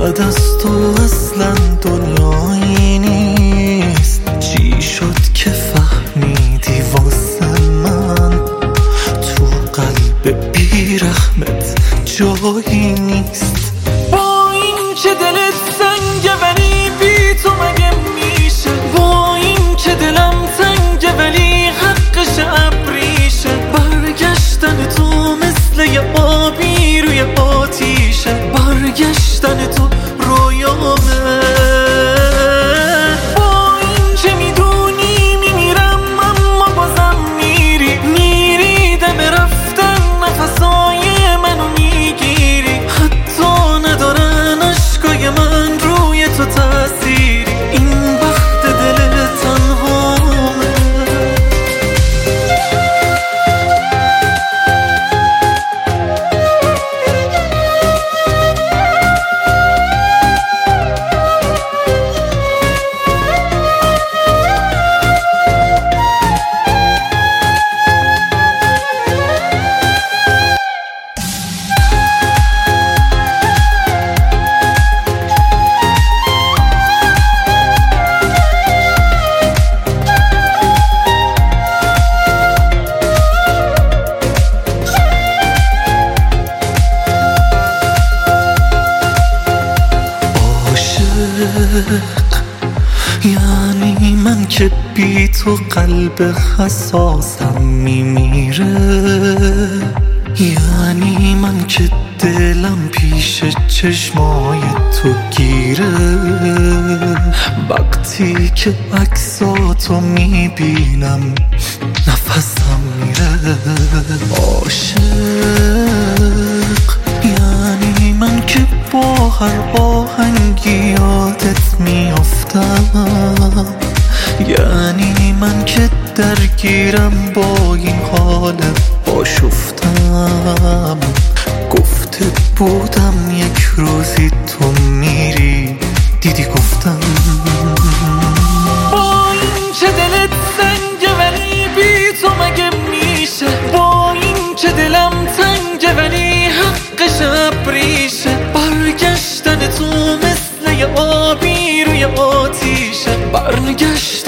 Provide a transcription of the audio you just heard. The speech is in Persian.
بعد از تو اصلا دنیایی نیست. چی شد که فهمیدی واسه من تو قلب بیرحمت جایی نیست؟ با این که دلت سنگه ولی بی تو مگه میشه؟ با این که دلم تنگه ولی حقش ابریشه. برگشتن تو مثل یه آبی روی آتیشه. برگشتن تو رویامه. با این که میدونی میمیرم اما بازم میری دم رفتن نفسای منو میگیری. حتی ندارن عشقای من روی تو تأثیری. این وقت دل تنهامه. یعنی من که بی تو قلب حساسم میمیره. یعنی من که دلم پیش چشمای تو گیره. وقتی که عکساتو میبینم نفسم میره. عاشق یعنی من که با هر آهنگی یادت میافتم. یعنی من که درگیرم با این حال آشفتم. گفته بودم یک روزی تو میری، دیدی گفتم. با این که دلت سنگه ولی بی تو مگه میشه؟ با این که دلم تنگه ولی حقش ابریشه. برگشتن تو مثل یه آبی روی آتیشه. برگشت